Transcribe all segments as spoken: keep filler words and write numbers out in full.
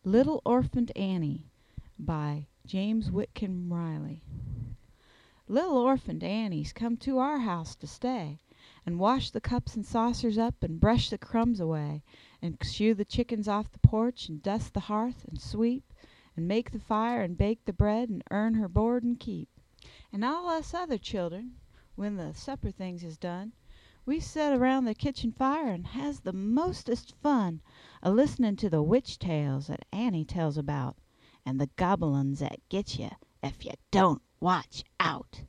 Little Orphaned Annie by James Whitcomb Riley. Little orphaned Annie's come to our house to stay, and wash the cups and saucers up, and brush the crumbs away, and shoo the chickens off the porch, and dust the hearth, and sweep, and make the fire, and bake the bread, and earn her board and keep. And all us other children, when the supper things is done, we set around the kitchen fire and has the mostest fun a-listening to the witch tales that Annie tells about, and the goblins that get you if you don't watch out.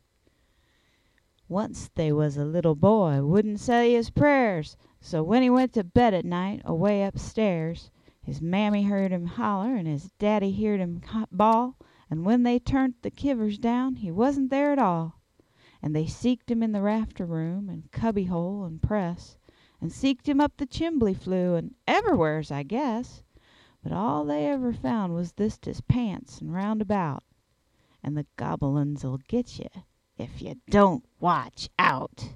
Once they was a little boy wouldn't say his prayers, so when he went to bed at night away upstairs, his mammy heard him holler and his daddy heard him bawl, and when they turned the kivers down he wasn't there at all. And they seeked him in the rafter room and cubby hole and press, and seeked him up the chimbly flue and everywheres, I guess. But all they ever found was thist his pants and round about, and the goblins'll get you if you don't watch out.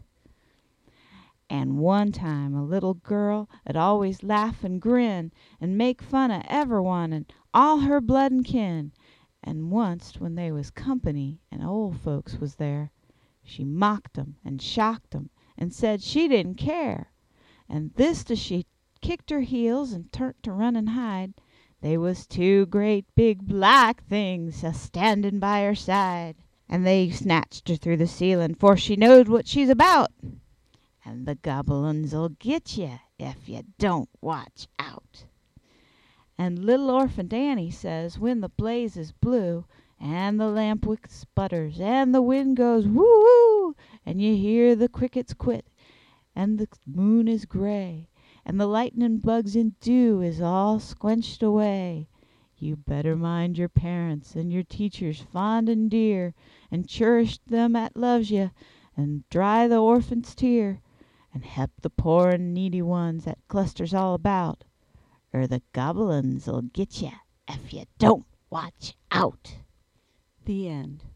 And one time a little girl 'ud always laugh and grin and make fun of everyone and all her blood and kin, and onct when they was company and old folks was there, she mocked 'em and shocked 'em and said she didn't care, and thist as she kicked her heels and turned to run and hide, they was two great big black things a-standing by her side, and they snatched her through the ceiling, for she knows what she's about, and the goblins'll get you if you don't watch out. And little orphaned Annie says when the blaze is blue, and the lamp wick sputters, and the wind goes woo-woo, and you hear the crickets quit, and the moon is gray, and the lightnin' bugs in dew is all squenched away, you better mind your parents and your teachers fond and dear, and cherish them 'at loves you, and dry the orphan's tear, and hep the poor and needy ones that clusters all about, er the goblins'll get you if you don't watch out. The end.